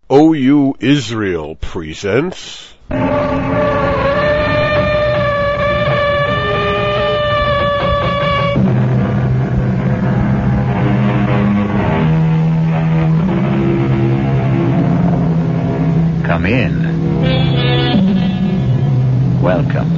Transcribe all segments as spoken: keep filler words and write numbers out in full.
O U Israel presents Come in. Welcome.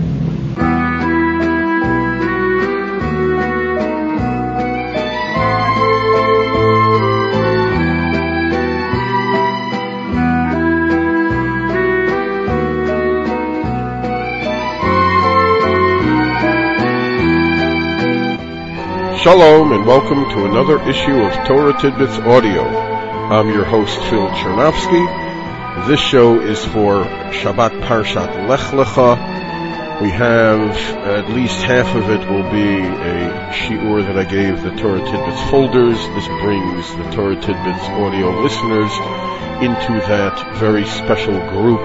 Shalom and welcome to another issue of Torah Tidbits Audio. I'm your host Phil Chernovsky. This show is for Shabbat Parshat Lech Lecha. We have at least half of it will be a shiur that I gave the Torah Tidbits folders. This brings the Torah Tidbits audio listeners into that very special group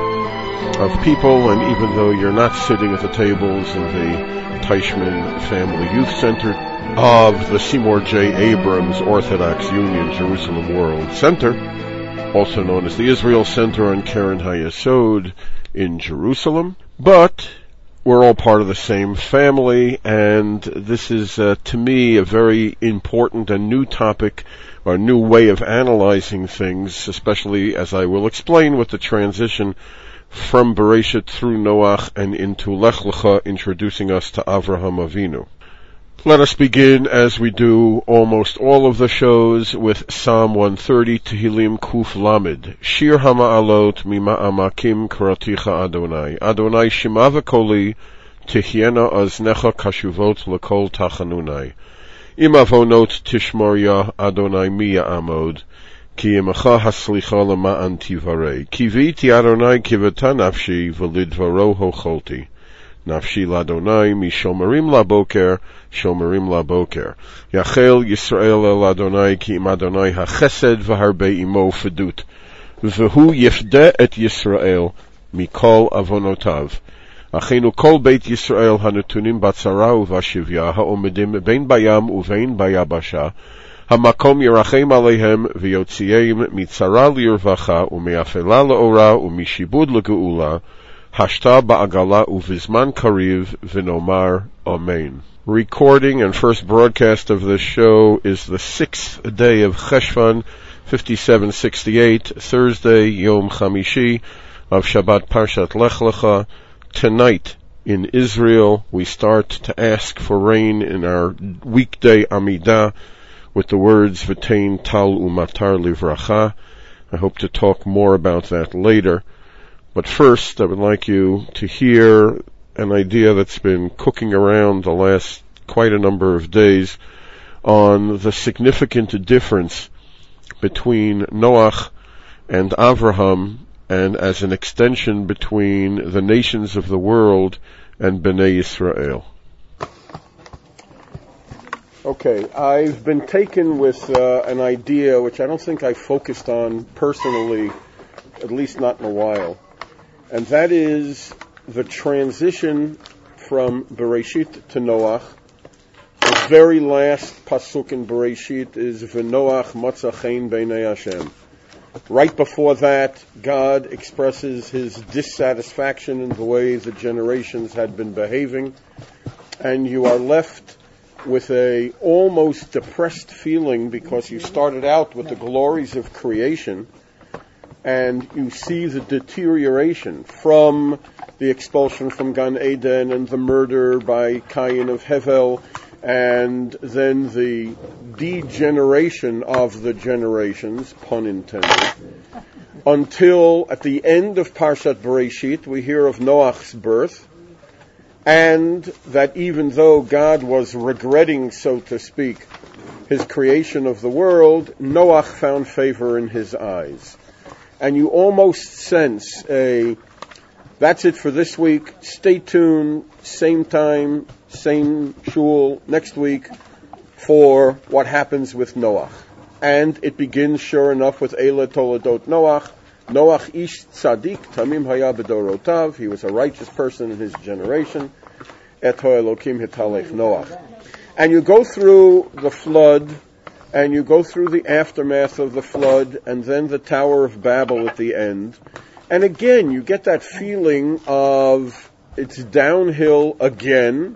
of people, and even though you're not sitting at the tables in the Teichman Family Youth Center of the Seymour J. Abrams Orthodox Union Jerusalem World Center, also known as the Israel Center on Keren HaYesod in Jerusalem, but we're all part of the same family, and this is, uh, to me, a very important and new topic, or new way of analyzing things, especially as I will explain with the transition from Bereshit through Noach and into Lech Lecha, introducing us to Avraham Avinu. Let us begin, as we do almost all of the shows, with Psalm one thirty, Tehillim Kuf Lamed. Shir Hama'alot Mima'amakim Karaticha Adonai. Adonai Shema V'koli, Tihyena Aznecha Kashuvot L'kol Tachanunai. Im Avonot Tishmor Adonai Miya Amod. Ki Imacha Haslicha L'ma'an Tivarei. Kiviti Adonai Kivata Nafshi V'lidvaro Hocholti. Nafshi Ladonai Mishomerim Laboker Shomerim Laboker. Yachel Yisrael El Adonai Ki Im Adonai HaChesed V'harbe Imo Fedut. V'hu Yifde Et Yisrael Mikol Avonotav. Achenu Kol Beit Yisrael Hanetunim Batzara Uvashivya Ha'omedim Bein Bayam Uvein Bayabasha. Hamakom Yerachem Alehem V'yotziyeim Mitzara Lirvacha Umeafela Le'ora Umishibud Le'geula. Hashta ba'agala uvizman kariv v'nomar amen. Recording and first broadcast of this show is the sixth day of Cheshvan, fifty-seven sixty-eight, Thursday, Yom Chamishi, of Shabbat Parshat Lech Lecha. Tonight, in Israel, we start to ask for rain in our weekday Amidah with the words V'tein tal umatar livracha. I hope to talk more about that later. But first, I would like you to hear an idea that's been cooking around the last quite a number of days on the significant difference between Noach and Avraham, and as an extension between the nations of the world and Bnei Yisrael. Okay, I've been taken with uh, an idea which I don't think I focused on personally, at least not in a while. And that is the transition from Bereshit to Noach. The very last pasuk in Bereshit is V'Noach Matza Chen B'nei Hashem. Right before that, God expresses his dissatisfaction in the way the generations had been behaving, and you are left with a almost depressed feeling because you started out with the glories of creation, and you see the deterioration from the expulsion from Gan Eden and the murder by Cain of Hevel, and then the degeneration of the generations, pun intended, until at the end of Parshat Bereshit we hear of Noach's birth, and that even though God was regretting, so to speak, his creation of the world, Noach found favor in his eyes. And you almost sense a, that's it for this week, stay tuned, same time, same shul, next week, for what happens with Noach. And it begins, sure enough, with Eila Toledot Noach. Noach ish tzadik, tamim haya b'dorotav, he was a righteous person in his generation. Et ha'elokim hitalech Noach. And you go through the flood, and you go through the aftermath of the flood, and then the Tower of Babel at the end. And again, you get that feeling of it's downhill again.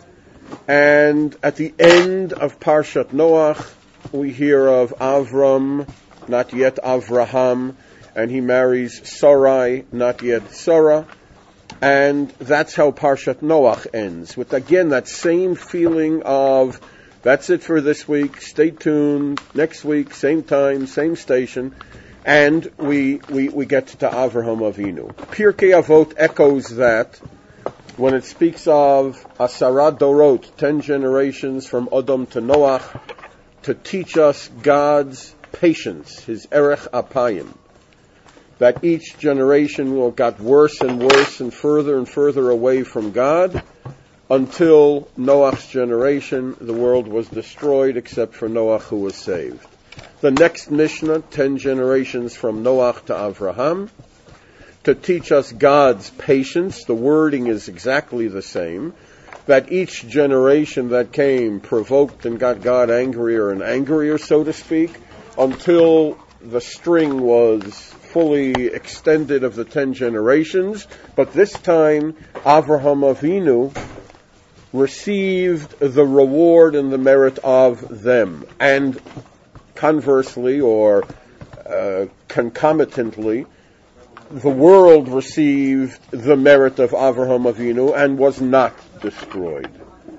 And at the end of Parshat Noach, we hear of Avram, not yet Avraham, and he marries Sarai, not yet Sarah. And that's how Parshat Noach ends, with again that same feeling of, that's it for this week, stay tuned, next week, same time, same station, and we we, we get to Avraham Avinu. Pirkei Avot echoes that when it speaks of Asara Dorot, ten generations from Adam to Noach, to teach us God's patience, his Erech Apayim, that each generation will got worse and worse and further and further away from God, until Noach's generation, the world was destroyed except for Noach, who was saved. The next Mishnah, ten generations from Noach to Avraham, to teach us God's patience. The wording is exactly the same, that each generation that came provoked and got God angrier and angrier, so to speak, until the string was fully extended of the ten generations. But this time, Avraham Avinu received the reward and the merit of them. And conversely, or uh, concomitantly, the world received the merit of Avraham Avinu and was not destroyed.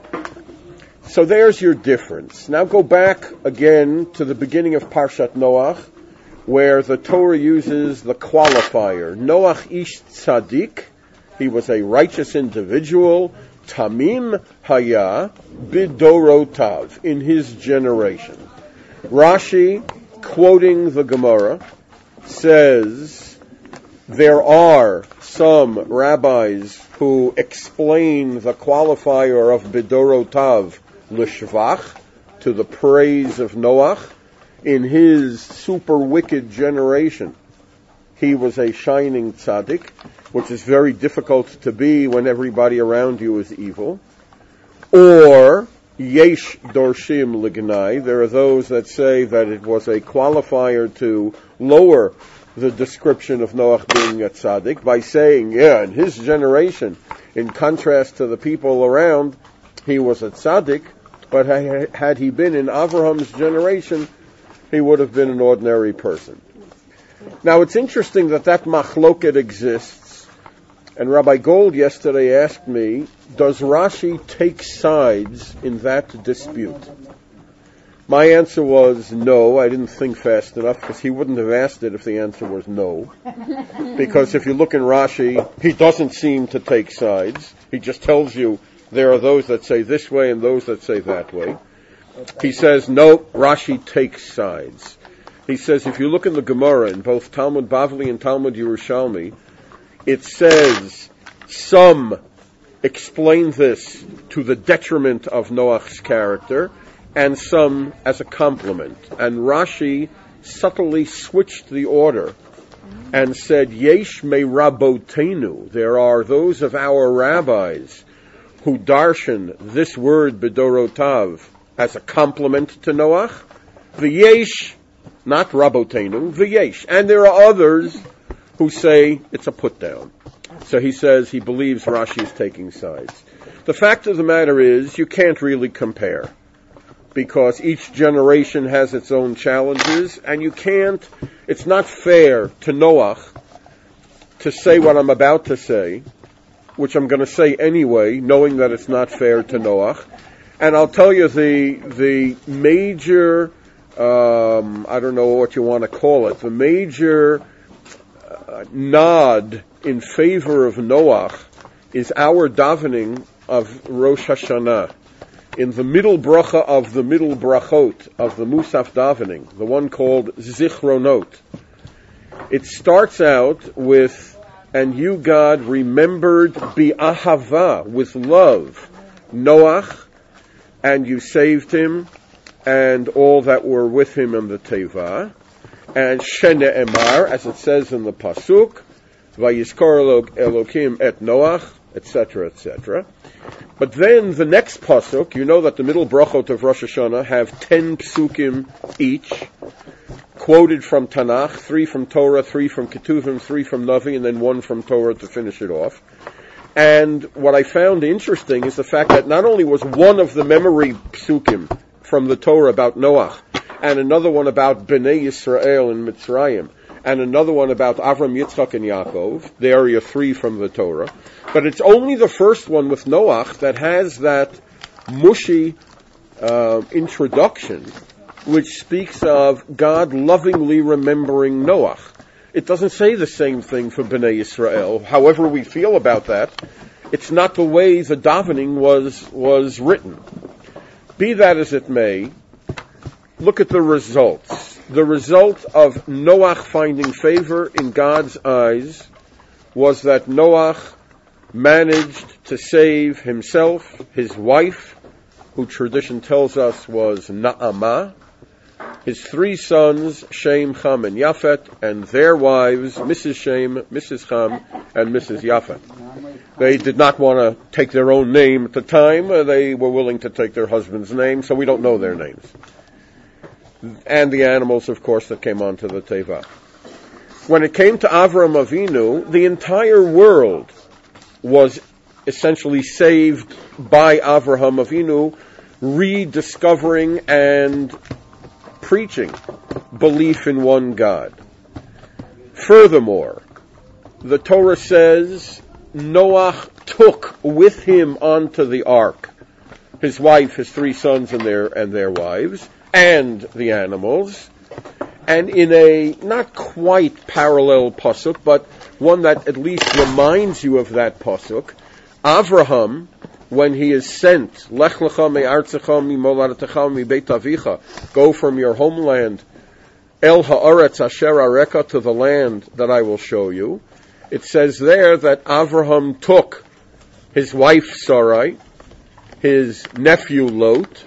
So there's your difference. Now go back again to the beginning of Parshat Noach, where the Torah uses the qualifier, Noach ish tzaddik, he was a righteous individual, Tamim haya bidorotav, in his generation. Rashi, quoting the Gemara, says there are some rabbis who explain the qualifier of bidorotav l'shvach, to the praise of Noach. In his super wicked generation, he was a shining tzaddik, which is very difficult to be when everybody around you is evil. Or, yesh dorshim lignai, there are those that say that it was a qualifier to lower the description of Noach being a tzaddik by saying, yeah, in his generation, in contrast to the people around, he was a tzaddik, but had he been in Avraham's generation, he would have been an ordinary person. Now, it's interesting that that machloket exists, and Rabbi Gold yesterday asked me, does Rashi take sides in that dispute? My answer was no. I didn't think fast enough, because he wouldn't have asked it if the answer was no. Because if you look in Rashi, he doesn't seem to take sides. He just tells you there are those that say this way and those that say that way. He says, no, Rashi takes sides. He says, if you look in the Gemara, in both Talmud Bavli and Talmud Yerushalmi, it says, some explain this to the detriment of Noach's character, and some as a compliment. And Rashi subtly switched the order and said, Yesh me rabotenu, there are those of our rabbis who darshan this word bedorotav as a compliment to Noach, v'yesh, not rabotenu, v'yesh. And there are others who say it's a put down. So he says he believes Rashi is taking sides. The fact of the matter is, you can't really compare, because each generation has its own challenges, and you can't, it's not fair to Noach to say what I'm about to say, which I'm going to say anyway, knowing that it's not fair to Noach. And I'll tell you the the major, um, I don't know what you want to call it, the major uh, nod in favor of Noach is our davening of Rosh Hashanah. In the middle bracha of the middle brachot of the Musaf davening, the one called Zichronot, it starts out with, and you, God, remembered bi'ahava, with love, Noach, and you saved him, and all that were with him in the Teva. And Shene Emar, as it says in the Pasuk, Vayizkor Elokim et Noach, et cetera, et cetera. But then the next pasuk, you know that the middle brachot of Rosh Hashanah have ten psukim each, quoted from Tanakh, three from Torah, three from Ketuvim, three from Navi, and then one from Torah to finish it off. And what I found interesting is the fact that not only was one of the memory psukim from the Torah about Noach, and another one about Bnei Yisrael in Mitzrayim, and another one about Avram, Yitzchak, and Yaakov, the area three from the Torah. But it's only the first one with Noach that has that mushy uh, introduction, which speaks of God lovingly remembering Noach. It doesn't say the same thing for Bnei Yisrael. However we feel about that, it's not the way the davening was was written. Be that as it may, look at the results. The result of Noach finding favor in God's eyes was that Noach managed to save himself, his wife, who tradition tells us was Na'amah, his three sons, Shem, Cham, and Yafet, and their wives, Missus Shem, Missus Cham, and Missus Yafet. They did not want to take their own name at the time. They were willing to take their husband's name, so we don't know their names. And the animals, of course, that came onto the Teva. When it came to Avram Avinu, the entire world was essentially saved by Avraham Avinu, rediscovering and preaching belief in one God. Furthermore, the Torah says Noach took with him onto the ark his wife, his three sons, and their and their wives, and the animals, and in a not quite parallel pasuk, but one that at least reminds you of that pasuk, Avraham, when he is sent, Lech lecha me'artzecha mimoladatecha mibeit avicha, go from your homeland, El ha'aretz asher areka, to the land that I will show you. It says there that Avraham took his wife Sarai, his nephew Lot,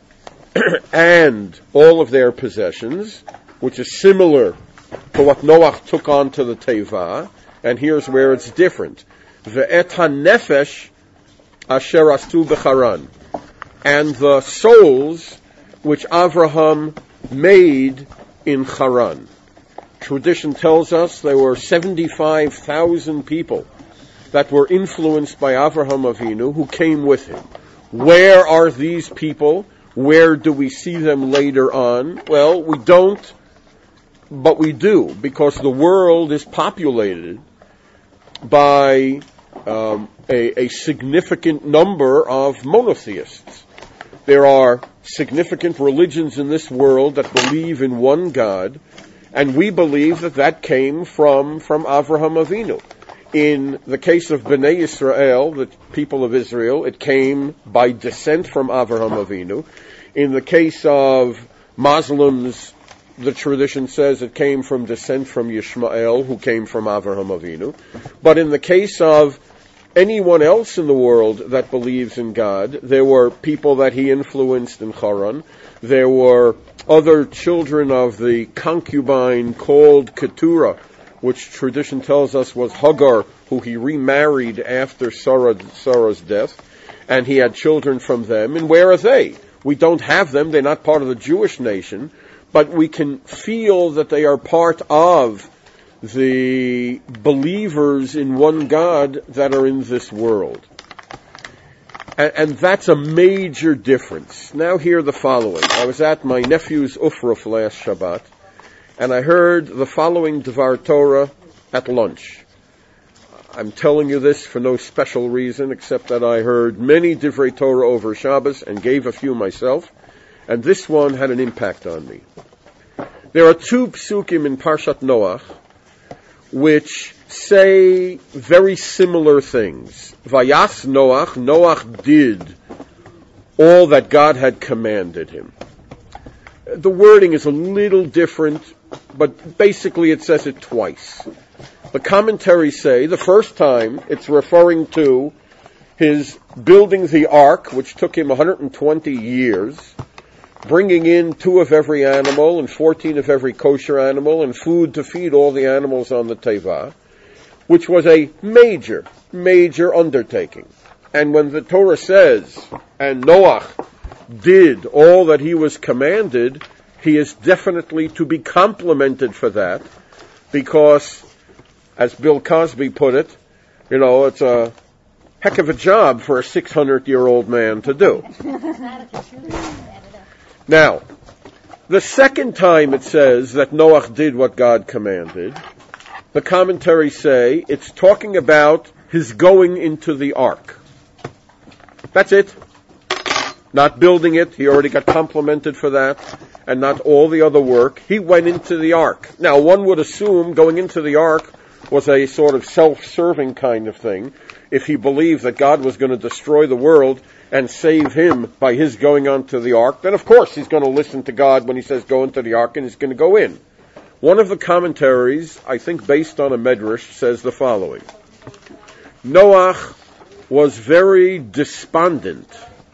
and all of their possessions, which is similar to what Noach took onto the Teva, and here's where it's different. Ve'et ha'nefesh asher astu b'charan, and the souls which Avraham made in Haran. Tradition tells us there were seventy-five thousand people that were influenced by Avraham Avinu who came with him. Where are these people? Where do we see them later on? Well, we don't, but we do, because the world is populated by um, a, a significant number of monotheists. There are significant religions in this world that believe in one God, and we believe that that came from, from Avraham Avinu. In the case of Bnei Yisrael, the people of Israel, it came by descent from Avraham Avinu. In the case of Muslims, the tradition says it came from descent from Yishmael, who came from Avraham Avinu. But in the case of anyone else in the world that believes in God, there were people that he influenced in Haran. There were other children of the concubine called Keturah, which tradition tells us was Hagar, who he remarried after Sarah, Sarah's death, and he had children from them. And where are they? We don't have them. They're not part of the Jewish nation, but we can feel that they are part of the believers in one God that are in this world. And, and that's a major difference. Now hear the following. I was at my nephew's Ufruf last Shabbat, and I heard the following Dvar Torah at lunch. I'm telling you this for no special reason, except that I heard many Divrei Torah over Shabbos and gave a few myself, and this one had an impact on me. There are two psukim in Parshat Noach which say very similar things. Vayas Noach, Noach did all that God had commanded him. The wording is a little different, but basically it says it twice. The commentaries say the first time it's referring to his building the ark, which took him one hundred twenty years, bringing in two of every animal and fourteen of every kosher animal and food to feed all the animals on the Teva. which was a major, major undertaking. And when the Torah says, and Noach did all that he was commanded, he is definitely to be complimented for that, because, as Bill Cosby put it, you know, it's a heck of a job for a six hundred year old man to do. Now, the second time it says that Noach did what God commanded, the commentaries say it's talking about his going into the ark. That's it. Not building it. He already got complimented for that. And not all the other work. He went into the ark. Now, one would assume going into the ark was a sort of self-serving kind of thing. If he believed that God was going to destroy the world and save him by his going onto the ark, then of course he's going to listen to God when he says go into the ark, and he's going to go in. One of the commentaries, I think based on a medrash, says the following. Noach was very despondent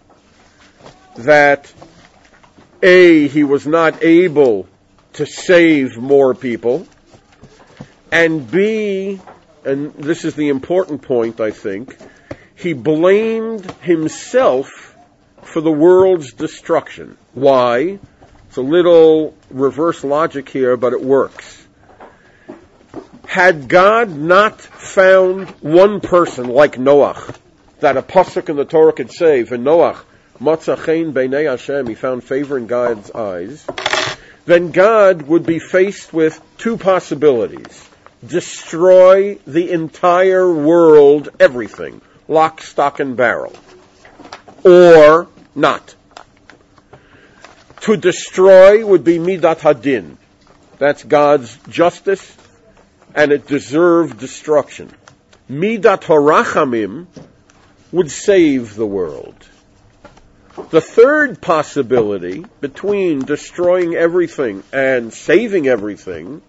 that A, he was not able to save more people, and B, and this is the important point, I think, he blamed himself for the world's destruction. Why? It's a little reverse logic here, but it works. Had God not found one person like Noach, that a pasuk in the Torah could say, V'Noach Matza Chen B'nei Hashem, he found favor in God's eyes, then God would be faced with two possibilities. Destroy the entire world, everything, lock, stock, and barrel. Or not. To destroy would be Midat Hadin. That's God's justice, and it deserved destruction. Midat HaRachamim would save the world. The third possibility between destroying everything and saving everything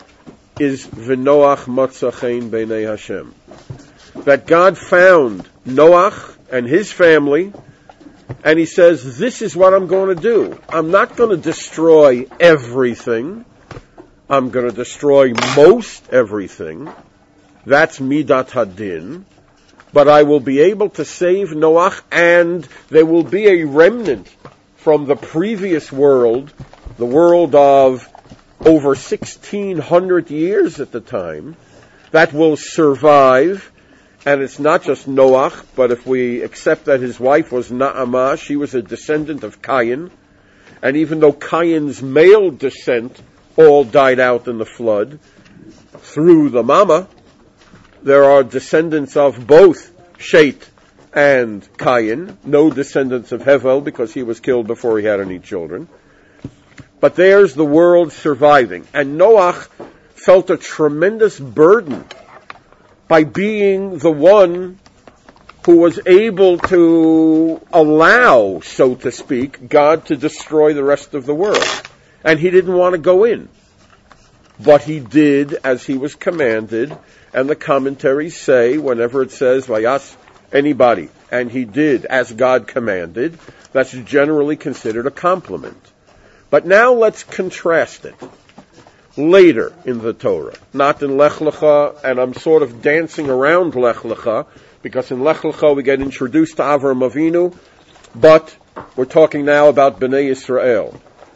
is V'Noach Matza Chen B'nei Hashem. That God found Noach and his family, and he says, this is what I'm going to do. I'm not going to destroy everything. I'm going to destroy most everything. That's Midat Hadin. But I will be able to save Noach, and there will be a remnant from the previous world, the world of over sixteen hundred years at the time, that will survive. And it's not just Noach, but if we accept that his wife was Naamah, she was a descendant of Cain. And even though Cain's male descent all died out in the flood, through the mama, there are descendants of both Shet and Cain, no descendants of Hevel because he was killed before he had any children. But there's the world surviving. And Noach felt a tremendous burden by being the one who was able to allow, so to speak, God to destroy the rest of the world. And he didn't want to go in. But he did as he was commanded, and the commentaries say, whenever it says, Vayas, anybody, and he did as God commanded, that's generally considered a compliment. But now let's contrast it. Later in the Torah, not in Lech Lecha, and I'm sort of dancing around Lech Lecha, because in Lech Lecha we get introduced to Avraham Avinu, but we're talking now about Bnei Yisrael.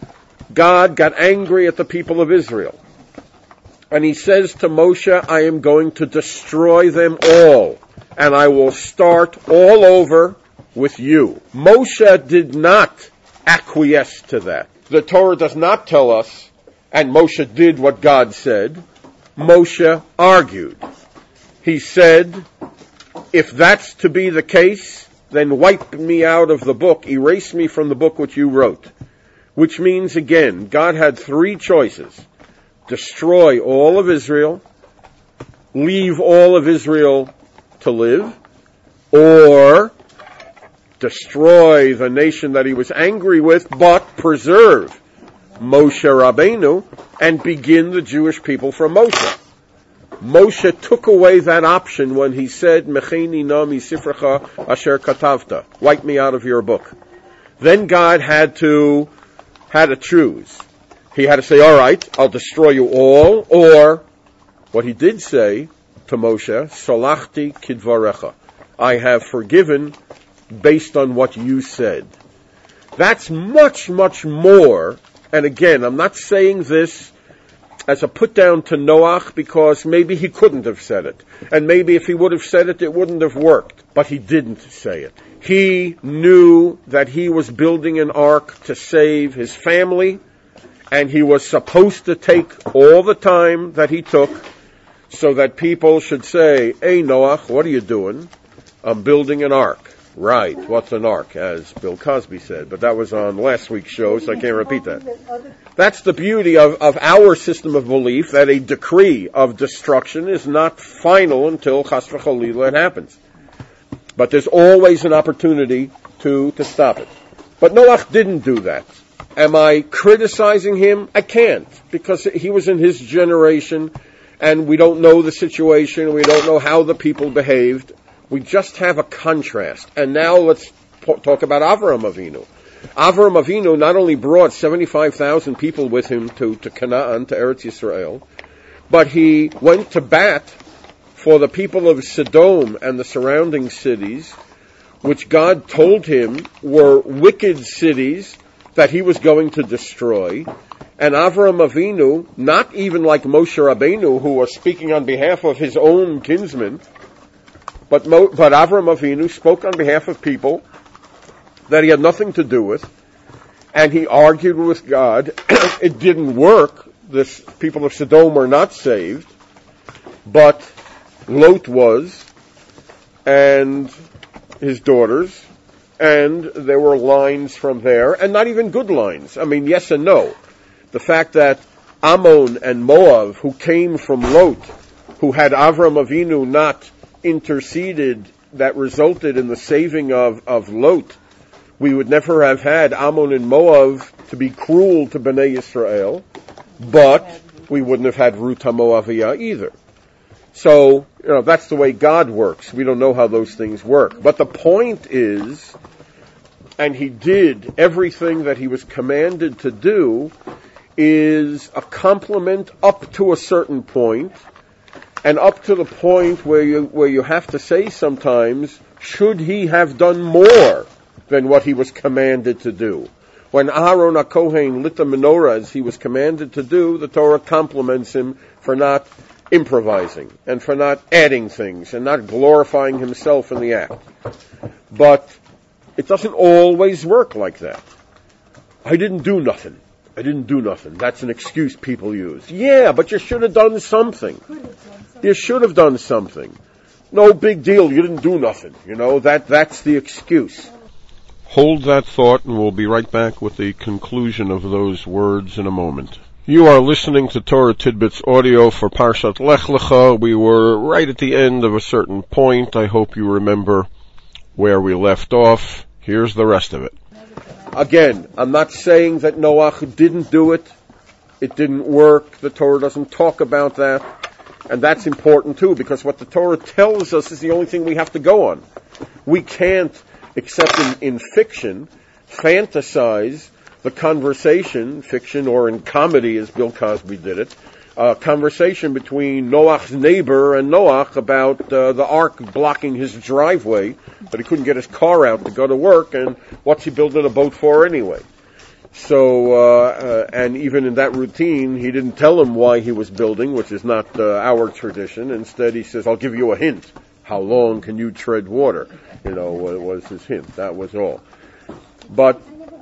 God got angry at the people of Israel. And he says to Moshe, I am going to destroy them all, and I will start all over with you. Moshe did not acquiesce to that. The Torah does not tell us, and Moshe did what God said. Moshe argued. He said, if that's to be the case, then wipe me out of the book, erase me from the book which you wrote. Which means, again, God had three choices. Destroy all of Israel, leave all of Israel to live, or destroy the nation that he was angry with, but preserve Moshe Rabbeinu and begin the Jewish people from Moshe. Moshe took away that option when he said, Mecheni na mi sifrecha asher katavta, wipe me out of your book. Then God had to, had to choose. He had to say, all right, I'll destroy you all, or what he did say, to Moshe, Solachti kidvarecha. I have forgiven based on what you said. That's much, much more. And again, I'm not saying this as a put down to Noach because maybe he couldn't have said it. And maybe if he would have said it, it wouldn't have worked. But he didn't say it. He knew that he was building an ark to save his family, and he was supposed to take all the time that he took so that people should say, "Hey, Noach, what are you doing?" "I'm building an ark." "Right, what's an ark?" as Bill Cosby said. But that was on last week's show, so I can't repeat that. That's the beauty of, of our system of belief, that a decree of destruction is not final until Chas v'Chalila it happens. But there's always an opportunity to, to stop it. But Noach didn't do that. Am I criticizing him? I can't, because he was in his generation, and we don't know the situation, we don't know how the people behaved. We just have a contrast. And now let's po- talk about Avraham Avinu. Avraham Avinu not only brought seventy-five thousand people with him to, to Canaan, to Eretz Yisrael, but he went to bat for the people of Sodom and the surrounding cities, which God told him were wicked cities that he was going to destroy. And Avraham Avinu, not even like Moshe Rabbeinu, who was speaking on behalf of his own kinsmen, but, Mo, but Avraham Avinu spoke on behalf of people that he had nothing to do with, and he argued with God. It didn't work. The people of Sodom were not saved, but Lot was, and his daughters, and there were lines from there, and not even good lines. I mean, yes and no. The fact that Ammon and Moab, who came from Lot, who had Avraham Avinu not interceded, that resulted in the saving of, of Lot, we would never have had Ammon and Moab to be cruel to Bnei Yisrael, but we wouldn't have had Ruth HaMoaviyah either. So, you know, that's the way God works. We don't know how those things work. But the point is, and he did everything that he was commanded to do, is a compliment up to a certain point, and up to the point where you where you have to say sometimes, should he have done more than what he was commanded to do? When Aaron HaKohen lit the menorah as he was commanded to do, the Torah compliments him for not improvising and for not adding things and not glorifying himself in the act. But it doesn't always work like that. I didn't do nothing. I didn't do nothing. That's an excuse people use. Yeah, but you should have done something. You should have done something. No big deal. You didn't do nothing. You know, that that's the excuse. Hold that thought, and we'll be right back with the conclusion of those words in a moment. You are listening to Torah Tidbits audio for Parshat Lech Lecha. We were right at the end of a certain point. I hope you remember where we left off. Here's the rest of it. Again, I'm not saying that Noach didn't do it. It didn't work. The Torah doesn't talk about that. And that's important too, because what the Torah tells us is the only thing we have to go on. We can't, except in, in fiction, fantasize the conversation, fiction or in comedy as Bill Cosby did it, uh, conversation between Noach's neighbor and Noach about uh, the ark blocking his driveway, but he couldn't get his car out to go to work, and what's he building a boat for anyway? So, uh, uh, and even in that routine, he didn't tell him why he was building, which is not uh, our tradition. Instead, he says, I'll give you a hint. How long can you tread water? You know, was his hint. That was all. But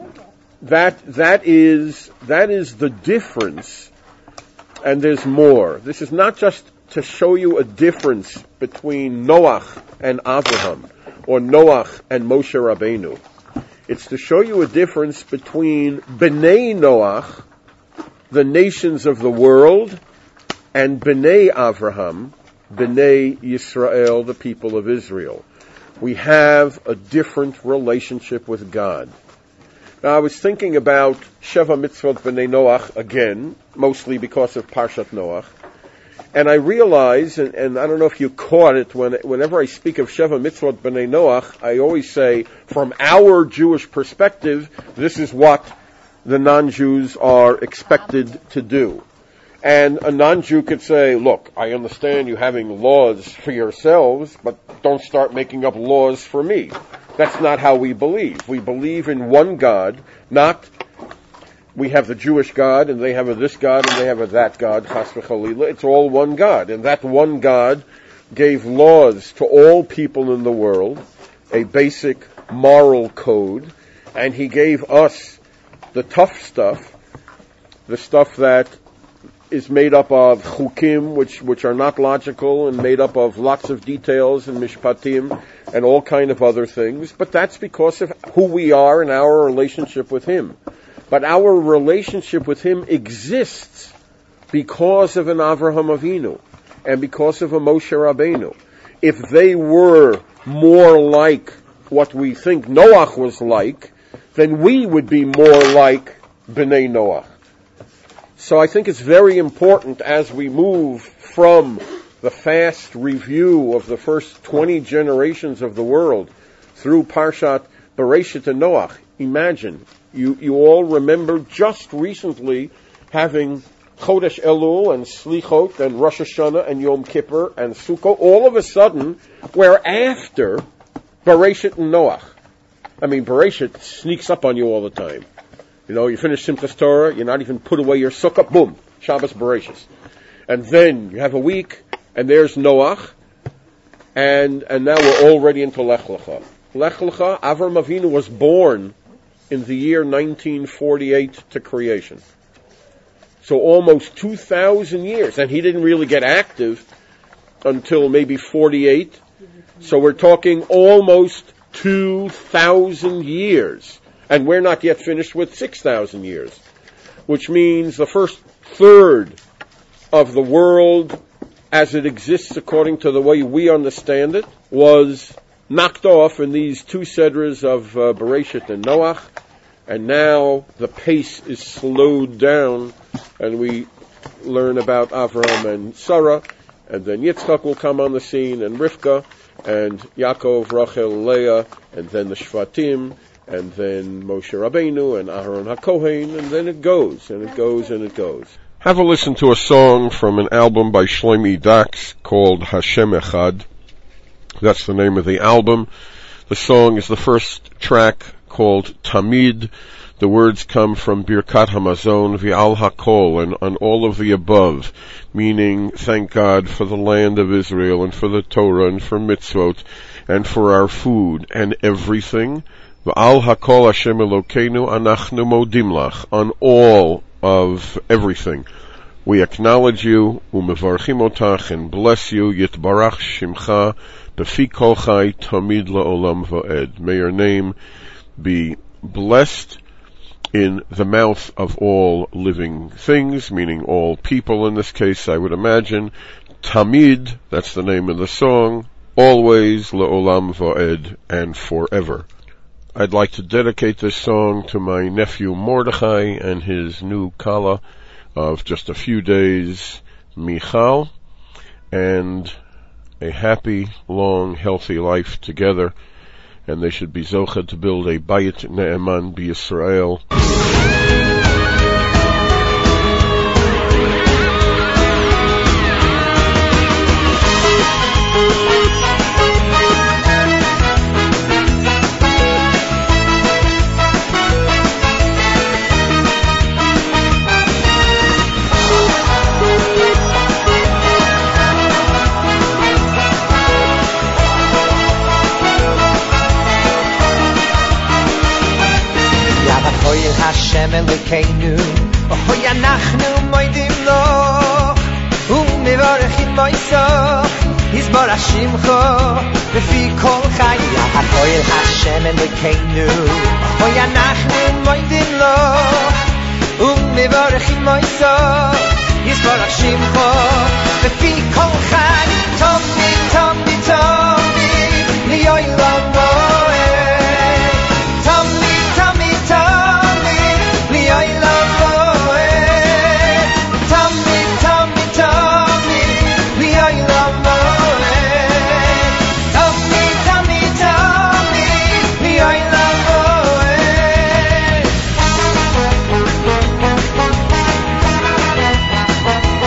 that that is that is the difference, and there's more. This is not just to show you a difference between Noach and Avraham, or Noach and Moshe Rabbeinu. It's to show you a difference between Bnei Noach, the nations of the world, and Bnei Avraham, Bnei Yisrael, the people of Israel. We have a different relationship with God. Now, I was thinking about Sheva Mitzvot Bnei Noach again, mostly because of Parshat Noach. And I realize, and, and I don't know if you caught it, when, whenever I speak of Sheva Mitzvot B'nai Noach, I always say, from our Jewish perspective, this is what the non-Jews are expected to do. And a non-Jew could say, look, I understand you having laws for yourselves, but don't start making up laws for me. That's not how we believe. We believe in one God, not we have the Jewish God, and they have a this God, and they have a that God, chas v'chalila. It's all one God. And that one God gave laws to all people in the world, a basic moral code, and he gave us the tough stuff, the stuff that is made up of chukim, which which are not logical, and made up of lots of details and mishpatim and all kind of other things. But that's because of who we are and our relationship with him. But our relationship with him exists because of an Avraham Avinu and because of a Moshe Rabbeinu. If they were more like what we think Noach was like, then we would be more like Bnei Noach. So I think it's very important as we move from the fast review of the first twenty generations of the world through Parshat Bereshit and Noach. Imagine, you, you all remember just recently having Chodesh Elul and Slichot and Rosh Hashanah and Yom Kippur and Sukkot. All of a sudden, we're after Bereshit and Noach. I mean, Bereshit sneaks up on you all the time. You know, you finish Simchas Torah, you're not even put away your sukkah, boom, Shabbos Bereshis. And then you have a week, and there's Noach, and and now we're already into Lech Lecha. Lech Lecha, Avram Avinu was born in the year nineteen forty-eight to creation. So almost two thousand years, and he didn't really get active until maybe forty-eight. So we're talking almost two thousand years. And we're not yet finished with six thousand years, which means the first third of the world as it exists according to the way we understand it was knocked off in these two sedras of uh, Bereshit and Noach, and now the pace is slowed down, and we learn about Avram and Sarah, and then Yitzchak will come on the scene, and Rivka, and Yaakov, Rachel, Leah, and then the Shvatim, and then Moshe Rabbeinu and Aharon HaKohen, and then it goes, and it goes, and it goes. Have a listen to a song from an album by Shlomi Dax called Hashem Echad. That's the name of the album. The song is the first track called Tamid. The words come from Birkat Hamazon, V'al HaKol, and on all of the above, meaning thank God for the land of Israel, and for the Torah, and for mitzvot, and for our food, and everything. V'al hakol Hashem Elokeinu anachnu modim lach, on all of everything. We acknowledge you, umevarchim otach, and bless you, yitbarach shimcha, befi kol chai, tamid la'olam va'ed. May your name be blessed in the mouth of all living things, meaning all people in this case, I would imagine. Tamid, that's the name of the song, always, la'olam va'ed, and forever. I'd like to dedicate this song to my nephew Mordechai and his new Kala of just a few days, Michal, and a happy, long, healthy life together. And they should be zocha to build a Bayit Ne'eman b'Yisrael. Hashem Elokeinu, Ohoy anachnu moedim lo, umevarechim moiso, Yisborach shimcho, befi kol chaya. Ohoy Hashem Elokeinu, Ohoy anachnu moedim lo, umevarechim moiso, Yisborach shimcho, befi kol chaya. Tomi, tomi, tomi, li'olam moed. Tomi, tomi, tomi, li'olam moed. Tomi, tomi, tomi, li'olam moed. Tomi, tomi, tomi, li'olam moed.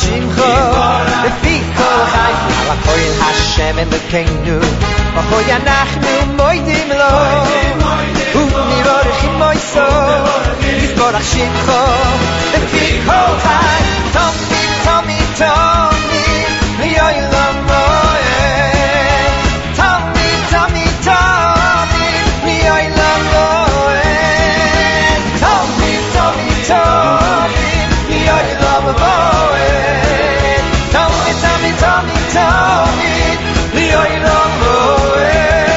Shimcha Lefi kol chai Ala koil Hashem Elokeinu Ohoy anachnu moidim lo U'mivorechim moiso Yisborach Shimcha Lefi kol chai Tomi, Tomi, Tomi Li'olam moed Tomi, Tomi, Tomi Li'olam moed Tomi, Tomi, Tomi Li'olam moed Tomi, Tomi, Tomi, Tomi Li'olam moed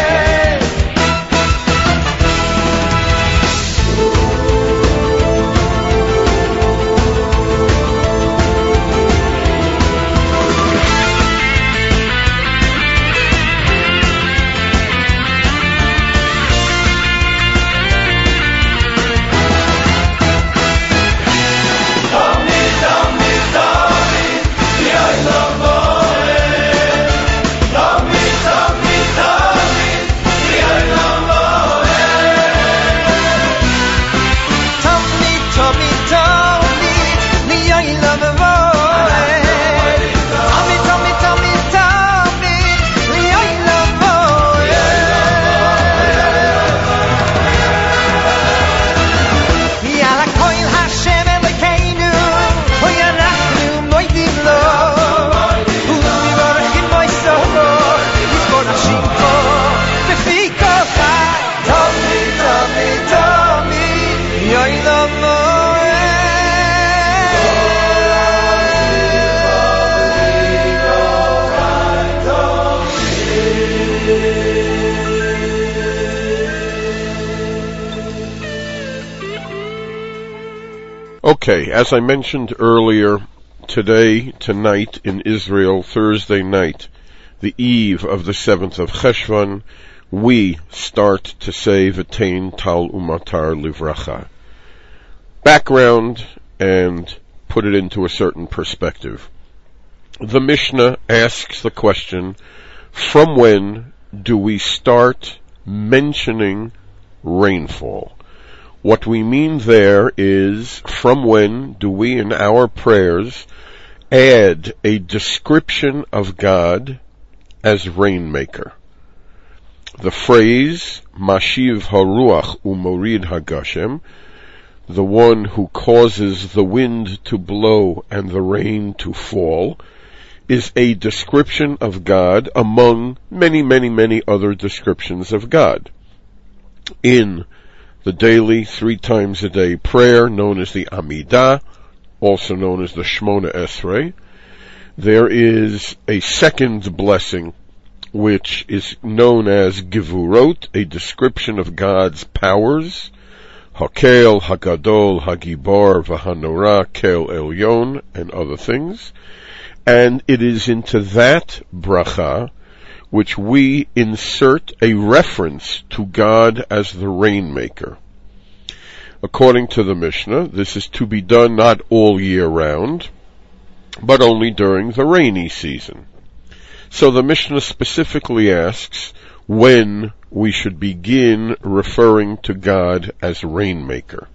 Okay, as I mentioned earlier, today, tonight in Israel, Thursday night, the eve of the seventh of Cheshvan, we start to say V'tein Tal Umatar Livracha. Background and put it into a certain perspective. The Mishnah asks the question, from when do we start mentioning rainfall? What we mean there is, from when do we in our prayers add a description of God as rainmaker? The phrase, Mashiv haruach umorid hagashem, the one who causes the wind to blow and the rain to fall, is a description of God among many, many, many other descriptions of God. In the daily, three times a day prayer, known as the Amidah, also known as the Shmona Esrei, there is a second blessing, which is known as Gevurot, a description of God's powers, Hakel, Hagadol, Hagibor, Vahanora, Kel Elyon, and other things. And it is into that bracha which we insert a reference to God as the rainmaker. According to the Mishnah, this is to be done not all year round, but only during the rainy season. So the Mishnah specifically asks when we should begin referring to God as rainmaker.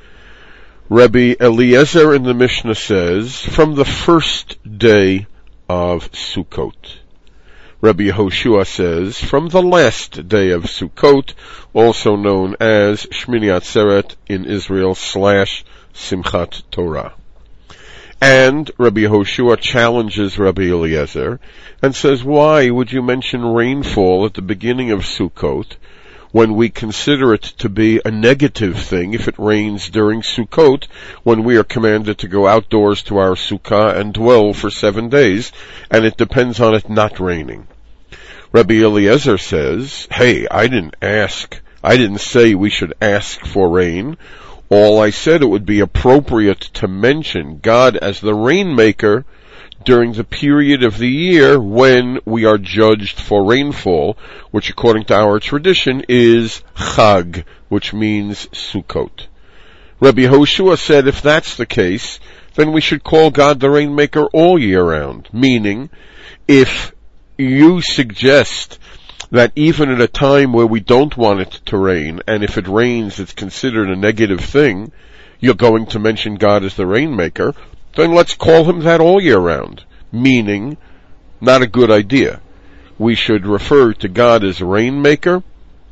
Rabbi Eliezer in the Mishnah says, from the first day of Sukkot. Rabbi Yehoshua says, from the last day of Sukkot, also known as Shmini Atzeret in Israel slash Simchat Torah. And Rabbi Yehoshua challenges Rabbi Eliezer and says, why would you mention rainfall at the beginning of Sukkot when we consider it to be a negative thing if it rains during Sukkot, when we are commanded to go outdoors to our Sukkah and dwell for seven days, and it depends on it not raining? Rabbi Eliezer says, hey, I didn't ask, I didn't say we should ask for rain. All I said, it would be appropriate to mention God as the rainmaker during the period of the year when we are judged for rainfall, which according to our tradition is Chag, which means Sukkot. Rabbi Yehoshua said if that's the case, then we should call God the rainmaker all year round, meaning if you suggest that even at a time where we don't want it to rain, and if it rains it's considered a negative thing, you're going to mention God as the rainmaker, then let's call him that all year round, meaning not a good idea. We should refer to God as Rainmaker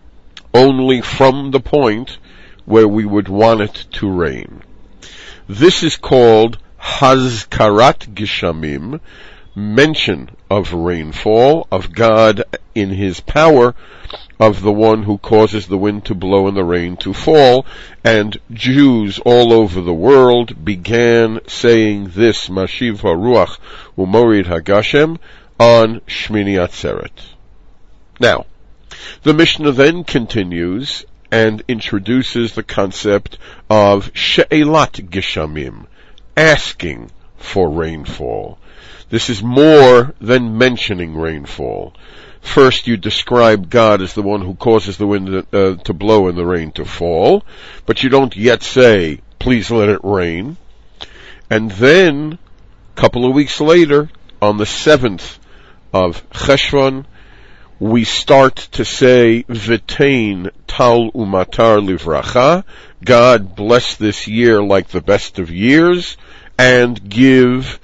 only from the point where we would want it to rain. This is called Hazkarat Geshamim, mention of rainfall, of God in His power, of the one who causes the wind to blow and the rain to fall, and Jews all over the world began saying this, Mashiv HaRuach Umorid HaGashem, on Shmini Atzeret. Now, the Mishnah then continues and introduces the concept of She'elat Geshamim, asking for rainfall. This is more than mentioning rainfall. First, you describe God as the one who causes the wind uh, to blow and the rain to fall, but you don't yet say, please let it rain. And then, a couple of weeks later, on the seventh of Cheshvan, we start to say, V'tein tal umatar livracha, God bless this year like the best of years, and give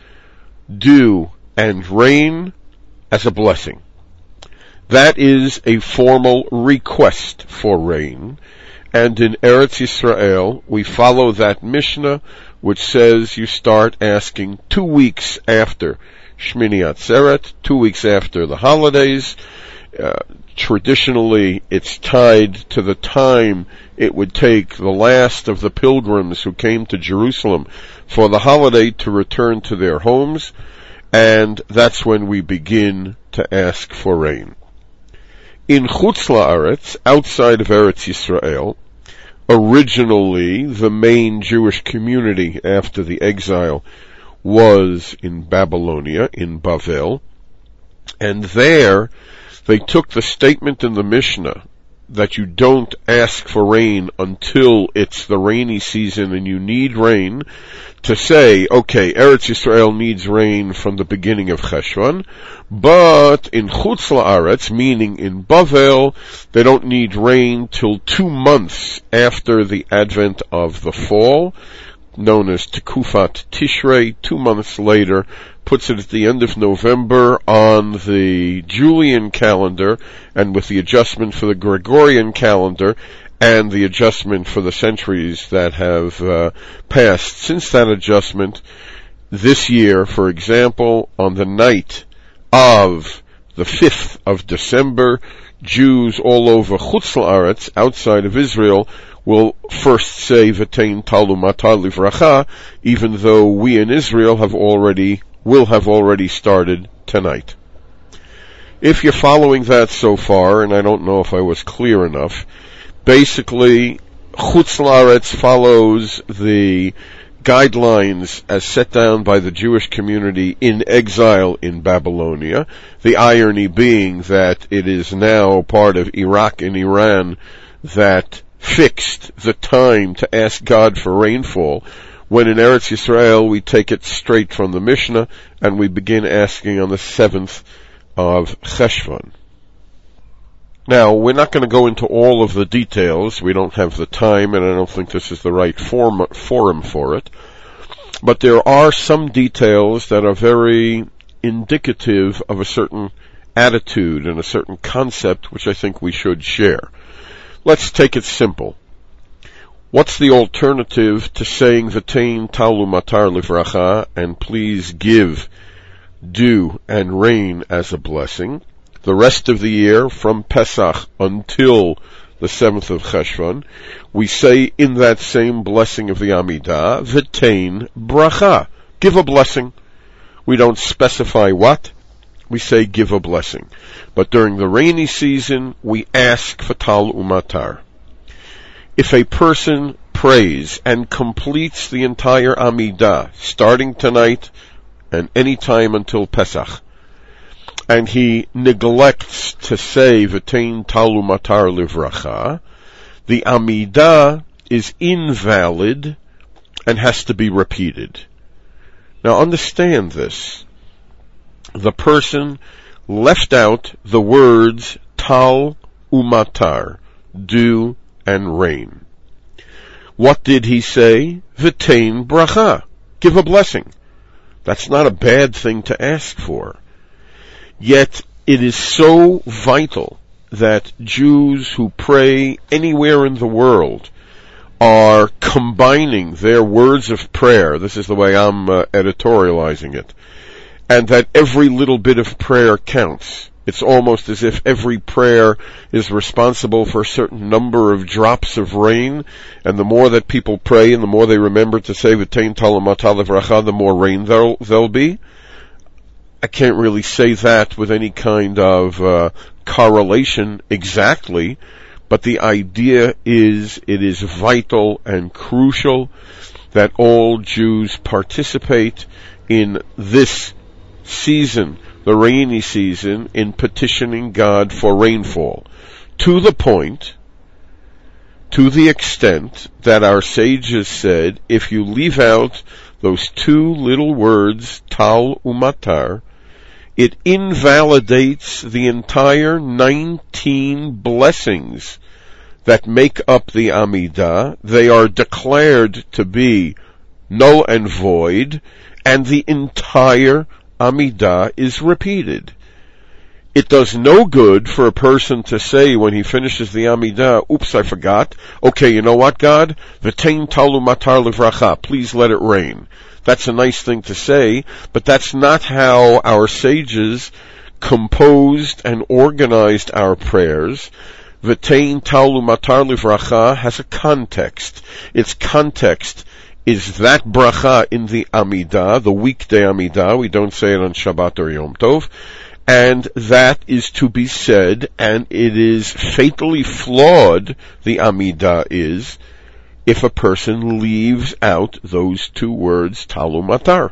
dew and rain as a blessing. That is a formal request for rain, and in Eretz Yisrael we follow that Mishnah which says you start asking two weeks after Shmini Atzeret, two weeks after the holidays. Uh, traditionally it's tied to the time it would take the last of the pilgrims who came to Jerusalem for the holiday to return to their homes, and that's when we begin to ask for rain. In Chutz La'aretz, outside of Eretz Yisrael, originally the main Jewish community after the exile was in Babylonia, in Bavel, and there they took the statement in the Mishnah that you don't ask for rain until it's the rainy season and you need rain, to say, okay, Eretz Yisrael needs rain from the beginning of Cheshvan, but in Chutz La'aretz, meaning in Bavel, they don't need rain till two months after the advent of the fall, known as Tekufat Tishrei. Two months later, puts it at the end of November on the Julian calendar, and with the adjustment for the Gregorian calendar, and the adjustment for the centuries that have uh, passed since that adjustment. This year, for example, on the night of the fifth of December, Jews all over Chutz La'aretz, outside of Israel, will first say V'tein tal umatar livracha, even though we in Israel have already, will have already started tonight. If you're following that so far, and I don't know if I was clear enough, basically, Chutz La'aretz follows the guidelines as set down by the Jewish community in exile in Babylonia, the irony being that it is now part of Iraq and Iran that fixed the time to ask God for rainfall, when in Eretz Yisrael we take it straight from the Mishnah and we begin asking on the seventh of Cheshvan. Now, we're not going to go into all of the details. We don't have the time, and I don't think this is the right form, forum for it. But there are some details that are very indicative of a certain attitude and a certain concept which I think we should share. Let's take it simple. What's the alternative to saying V'tein tal umatar livracha, and please give dew and rain as a blessing? The rest of the year, from Pesach until the seventh of Cheshvan, we say in that same blessing of the Amidah, V'tein bracha, give a blessing. We don't specify what, we say give a blessing. But during the rainy season, we ask for tal umatar. If a person prays and completes the entire Amidah, starting tonight and any time until Pesach, and he neglects to say V'tein tal umatar livracha, the Amidah is invalid and has to be repeated. Now understand this. The person left out the words tal umatar, dew and rain. What did he say? V'tein bracha, give a blessing. That's not a bad thing to ask for. Yet it is so vital that Jews who pray anywhere in the world are combining their words of prayer. This is the way I'm uh, editorializing it. And that every little bit of prayer counts. It's almost as if every prayer is responsible for a certain number of drops of rain, and the more that people pray and the more they remember to say V'tein Talumata Levracha, the more rain there'll, there'll be. I can't really say that with any kind of uh, correlation exactly, but the idea is it is vital and crucial that all Jews participate in this season, the rainy season, in petitioning God for rainfall, to the point, to the extent that our sages said, if you leave out those two little words, tal umatar, it invalidates the entire nineteen blessings that make up the Amidah. They are declared to be null and void, and the entire Amidah is repeated. It does no good for a person to say when he finishes the Amidah, oops, I forgot. Okay, you know what, God? V'tein talu matar levracha. Please let it rain. That's a nice thing to say, but that's not how our sages composed and organized our prayers. V'tein talu matar levracha has a context. Its context is that bracha in the Amidah, the weekday Amidah. We don't say it on Shabbat or Yom Tov. And that is to be said, and it is fatally flawed, the Amidah is, if a person leaves out those two words, talu matar.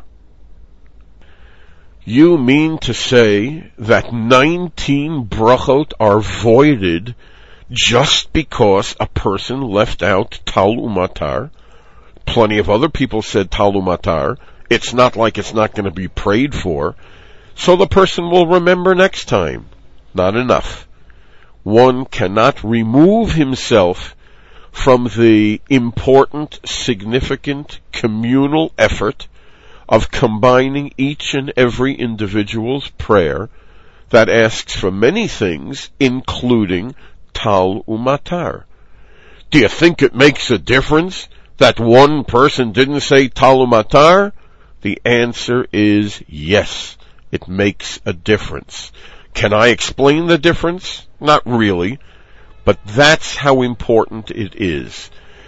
You mean to say that nineteen brachot are voided just because a person left out talu matar? Plenty of other people said talu matar. It's not like it's not going to be prayed for. So the person will remember next time. Not enough. One cannot remove himself from the important, significant, communal effort of combining each and every individual's prayer that asks for many things, including tal umatar. Do you think it makes a difference that one person didn't say tal umatar? The answer is yes. It makes a difference. Can I explain the difference? Not really, but that's how important it is.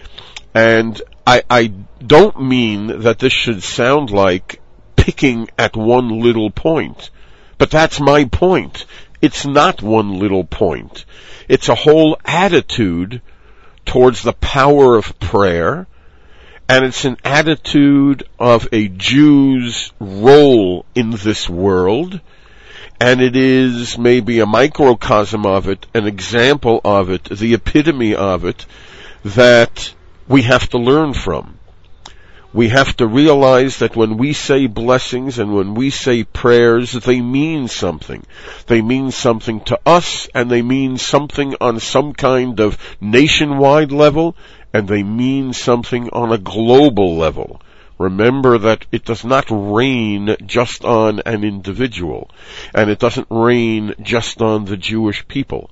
And I, I don't mean that this should sound like picking at one little point, but that's my point. It's not one little point. It's a whole attitude towards the power of prayer, and it's an attitude of a Jew's role in this world, and it is maybe a microcosm of it, an example of it, the epitome of it, that we have to learn from. We have to realize that when we say blessings and when we say prayers, they mean something. They mean something to us, and they mean something on some kind of nationwide level, and they mean something on a global level. Remember that it does not rain just on an individual, and it doesn't rain just on the Jewish people.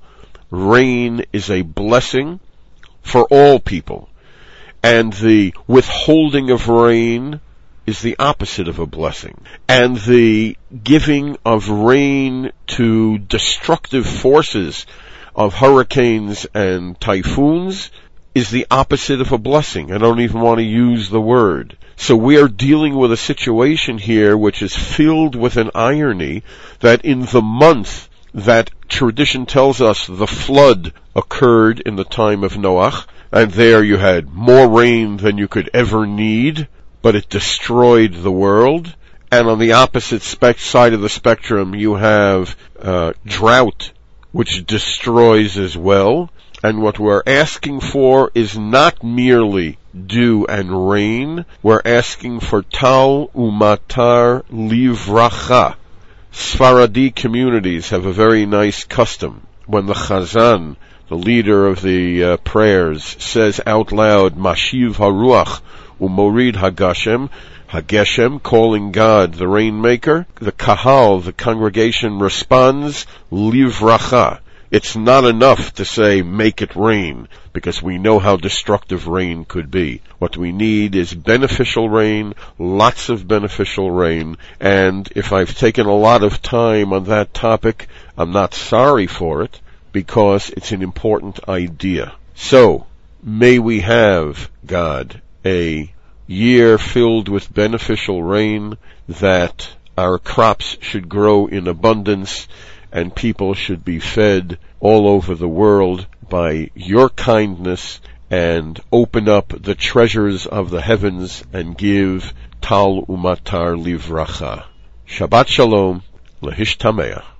Rain is a blessing for all people, and the withholding of rain is the opposite of a blessing. And the giving of rain to destructive forces of hurricanes and typhoons is the opposite of a blessing. I don't even want to use the word. So we are dealing with a situation here which is filled with an irony that in the month that tradition tells us the flood occurred in the time of Noach, and there you had more rain than you could ever need, but it destroyed the world. And on the opposite spec- side of the spectrum you have uh, drought, which destroys as well. And what we're asking for is not merely dew and rain. We're asking for tal umatar livracha. Sfaradi communities have a very nice custom. When the Chazan, the leader of the uh, prayers, says out loud, Mashiv haruach umorid hagashem, Hageshem, calling God the rainmaker. The kahal, the congregation, responds, livracha. It's not enough to say, make it rain, because we know how destructive rain could be. What we need is beneficial rain, lots of beneficial rain, and if I've taken a lot of time on that topic, I'm not sorry for it, because it's an important idea. So, may we have, God, a year filled with beneficial rain, that our crops should grow in abundance, and people should be fed all over the world by your kindness, and open up the treasures of the heavens and give tal umatar livracha. Shabbat shalom, lehishtameach.